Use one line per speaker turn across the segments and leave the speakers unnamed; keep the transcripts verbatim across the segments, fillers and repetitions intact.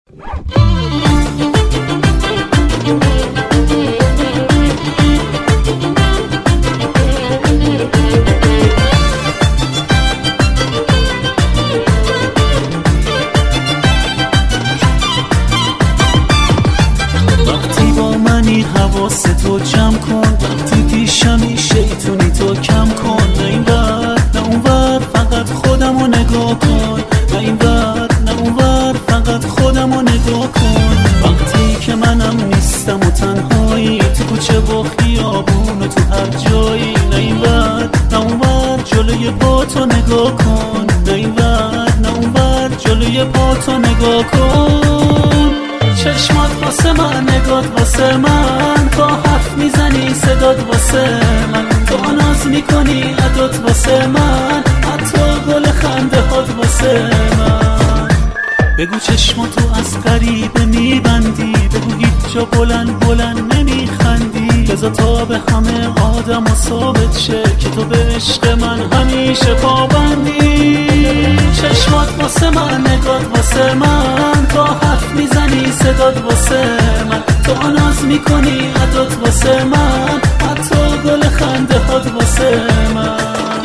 وقتی با منی حواستو جمع کن، وقتی پیشمی شیطونی تو کم کن. نه این ور نه اون ور فقط خودمو نگاه کن، نه این ور نه اون ور فقط خودمو نگاه کن. وقتی که منم نیستم و تنهایی، تو کوچه و خیابون و تو هر جایی. نه این ور نه اون ور جلوی پاتو نگاه کن، نه این ور نه اون ور جلوی پاتو نگاه کن. چشمات واسه من، نگات واسه من، تا حرف میزنی صدات واسه من، تو ناز میکنی عدات واسه من، حتی گل خنده هات واسه من. بگو چشماتو از غریبه میبندی، بگو هیچ جا بلند بلند نمیخندی، بذار تا به همه آدم و ثابت شه که تو به عشق من همیشه پابندی. چشمات واسه من، نگات واسه من، تا حرف میزنی صدات واسه من، تو ناز میکنی عدات واسه من، حتی گل خنده هات واسه من.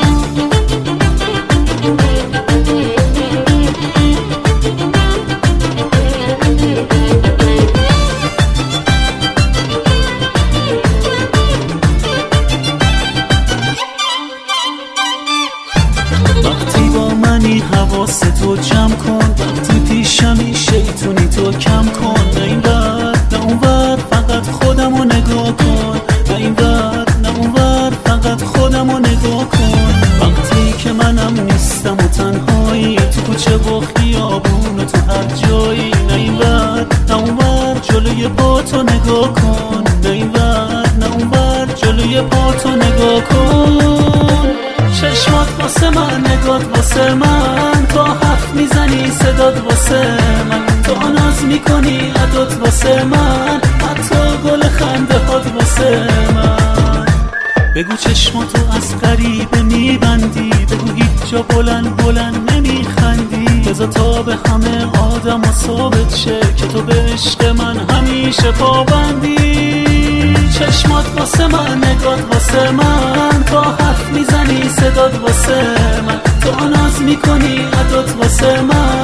وقتی با منی حواستو جمع کن، وقتی پیشمی شیطونی تو کم کن. نه این ور نه اون ور فقط خودمو نگاه کن، نه این ور نه اون ور فقط خودمو نگاه کن. وقتی که منم نیستم و تنهایی، تو کوچه و خیابون و تو هر جایی. نه این ور نه اون ور جلوی پاتو نگاه کن، نه این ور نه اون ور جلوی پاتو نگاه کن. چشمات واسه من، نگات واسه من، تا حرف میزنی صدات واسه من، تو ناز میکنی عدات واسه من، حتی گل خنده هات واسه من. بگو چشماتو از غریبه میبندی، بگو هیچ جا بلند بلند نمیخندی، بذار تا به همه آدم و ثابت شه که تو به عشق من همیشه پابندی. چشمات واسه من، نگات واسه من، تا حرف میزنی صدات واسه من، تو ناز میکنی عدات واسه من،